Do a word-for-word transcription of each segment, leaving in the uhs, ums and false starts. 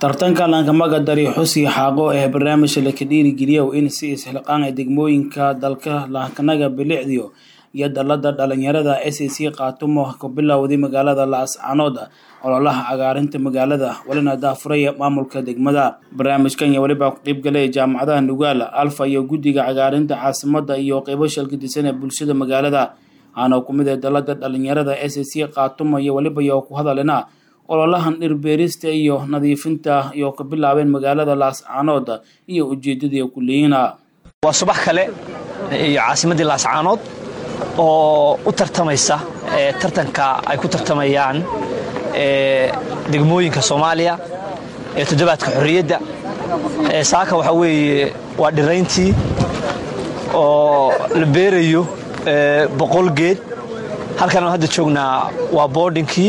tartanka lankamaga dari xusi xaqo ee barnaamijka la kadhiiri geliyo in si isxilqaan ay degmooyinka dalka laakanaga bilicdiyo iyo dalada dhalinyarada S C C qaatumo ka bilowday magaalada Laascaanood ololaha cagaarinta magaalada walina daafuray maamulka degmada barnaamijkan iyo waliba ku qayb galay jaamacadaha Nugaal Alfa iyo guddiga cagaarinta caasimada iyo qaybo shalkidisan bulshada magaalada ana ku mid ah dalada dhalinyarada S C C qaatumo iyo waliba iyo ku hadalena ololahan dhirbeerista iyo nadiifinta iyo ka bilaabeen magaalada Laascaanood iyo ujeedada kulliina waa subax kale iyo caasimadii Laascaanood oo u tartamaysa ee tartanka ay ku tartamayaan ee degmooyinka Soomaaliya ee toddobaadka xorriyadda ee saaka waxa weeye waa dhirayntii oo la beerayo ee boqol geed halkan hadda joognaa waa boardingkii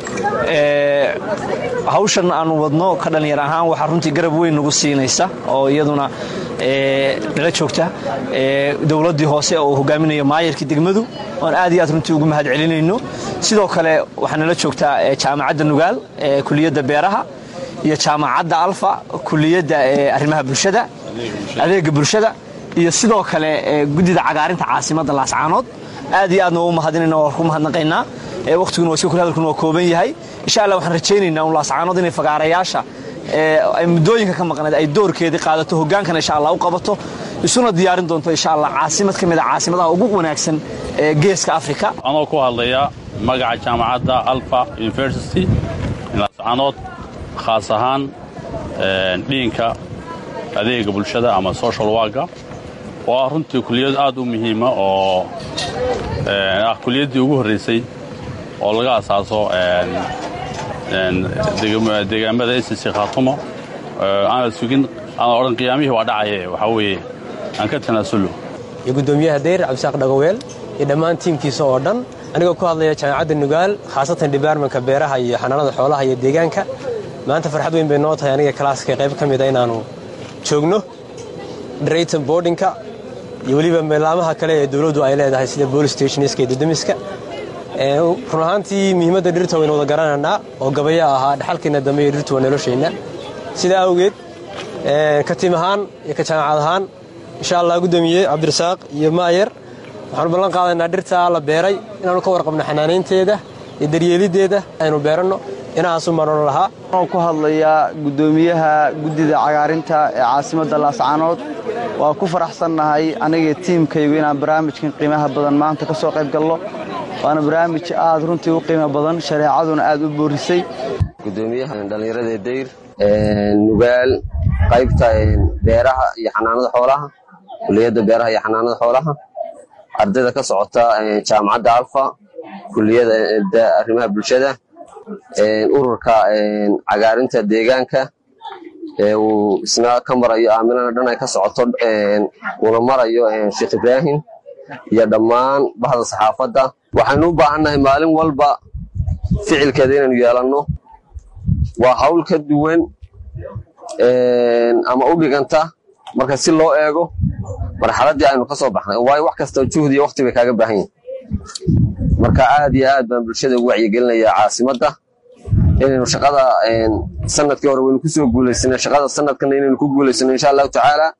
ee hawshan aan wadno ka dhalinyar ahaan waxa runtii garab weyn nagu siinaysa oo iyaduna ee dala joogta ee dawladii hoose oo hogaaminayo maayirkii degmadu oo aad iyo aad runtii ugu mahad celinayno sidoo kale waxa nala joogta jaamacadda Nugaal ee kuliyadda beeraha iyo jaamacadda Alfa kuliyadda ee arrimaha bulshada adeega bulshada iyo sidoo kale guddida cagaarinta caasimada Laascaanood aad iyo aad noo mahadinayna oo ku mahadnaqaynaa ee waqtigu waa soo hadalkuna waa kooban yahay insha Allah waxaan rajaynaynaa in Laascaanood inay fagaarayaasha ee ay mudooyinka ka maqnayd ay doorkeedii qaadato hogaankana insha Allah u qabato isuna diyaarin doonto insha Allah caasimad kamid ah caasimadaha ugu wanaagsan ee geeska Afrika anoo ku hadlaya magaca jaamacadda Alfa University Laascaanood khaas ahaan ee dhiinka adeega bulshada ama social worker waa runtii kuliyad aad u muhiim ah oo ee ah kuliyadii ugu horeysay oo laga asaaso een een deegaamada S C C qaatumo aan sugin aan oran qiyaamihii waa dhacay waxa weeye aan ka tanaasulo iyo gudoomiyaha Deer Cabdisaaq Dhagaweel iyo dhammaan tiimkiisa oo dhan aniga ku hadlaya jaamacadda Nugaal khaasatan departmentka beeraha iyo xanaanada xoolaha iyo deegaanka maanta farxad weyn bay noo tahay aniga klaaska qayb ka mid ah inaanu joogno Drayton boardingka iyo waliba meelaha kale ee dawladdu ay leedahay sida police stationska iyo dudamiska ee runaantii muhiimadda dhirta weyn wada garanayna oo gabaya ahaa dhaxalkeena dambe dhirtu waa nolosheena sida awgeed ee ka tiim ahaan iyo ka jaamacad ahaan insha Allah gudoomiye Cabdisaaq iyo Maayer waxaan ballan qaadaynaa dhirta la beeray inaanu ka warqabno xanaaneynteeda iyo daryeelideeda aynu beerano inaasu marno laha oo ku hadlaya gudoomiyaha guddida cagaarinta ee caasimada Laascaanood waa ku faraxsanahay aniga tiimkaygu inaan barnaamijkan qiimaha badan maanta ka soo qayb galno waana barnaamij aad runtii u qiimo badan shareecaduna aad u boorisay gudoomiyaha dhalinyarada Deer ee Nugaal qaybta beeraha iyo xanaanada xoolaha kuliyadda beeraha iyo xanaanada xoolaha ardayda ka socota jaamacadda Alfa kuliyadda arrimaha bulshada ee ururka cagaarinta deegaanka ee uu isna ka marayo aaminana dhan ay ka socoto ee uu marayo Sheekh Ibrahim iyo dhammaan bahda saxaafadda waxaan u baahanahay maalin walba ficilkeeda inaan yeelano waa hawl ka duwan ee ama u dhiganta marka si loo eego marxaladii aynu ka soo baxnay waayo wax kasta juhdi iyo waqti bay kaaga baahan yihiin marka aad iyo aad baan bulshada ugu wacyigelinayaa caasimada inaynu shaqada sanadkii hore waynu ku soo guulaysanay shaqada sanadkan inaynu ku guulaysano insha Allah ta'ala